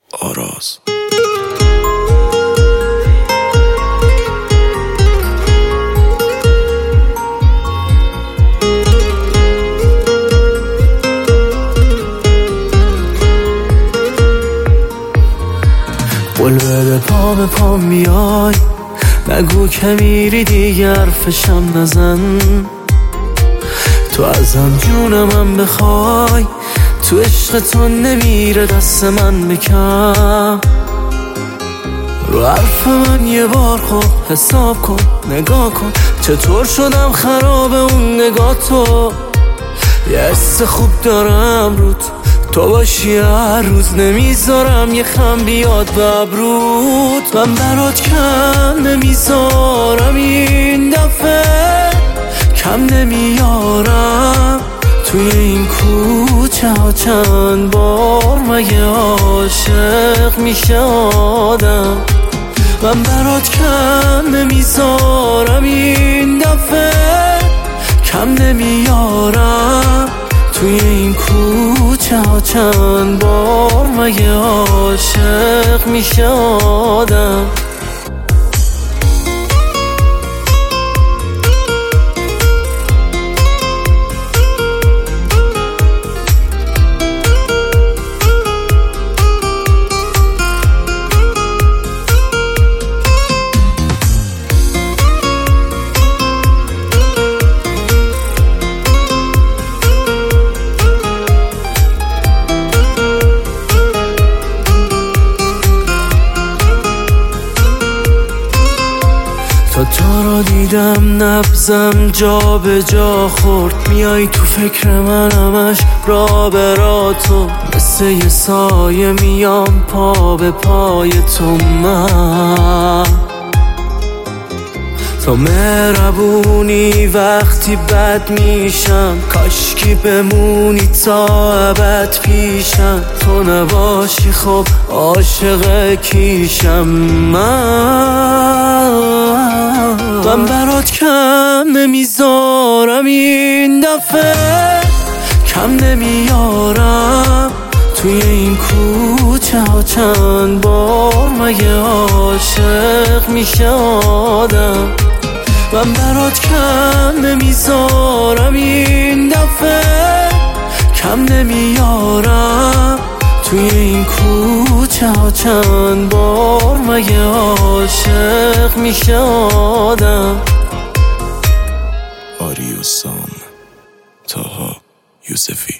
آراز. قول بده پا به پا میای، نگو که میری دیگر فشم نزن. تو ازم جونمم بخوای، تو عشق تو نمیره دست من بکن. رو حرف من یه بار خوب حساب کن، نگاه کن چطور شدم خراب اون نگاه تو. یه حس خوب دارم روت، تو باشی هر روز نمیذارم یه خم بیاد به ابروت. من برات کم نمیذارم این دفعه، کم نمیارم. توی این کوچه ها چند بار مگه عاشق میشه آدم. من برات کم نمیذارم این دفعه، کم نمیارم. توی این کوچه ها چند بار مگه عاشق میشه آدم. تو رو دیدم نبضم جا به جا خورد، میای تو فکر من همش را به را تو. مثل یه سایه میام پا به پای تو. من تو مهربونی وقتی بد میشم، کاشکی بمونی تا ابد پیشم. تو نباشی خب عاشق کیشم. من برات کم نمیذارم این دفعه، کم نمیارم. توی این کوچه ها چند بار مگه عاشق میشه آدم. من برات کم نمیذارم این دفعه، کم نمیارم. توی این کوچه ها چند بار مگه عاشق میشه آدم. آریوسام، طاها یوسفی.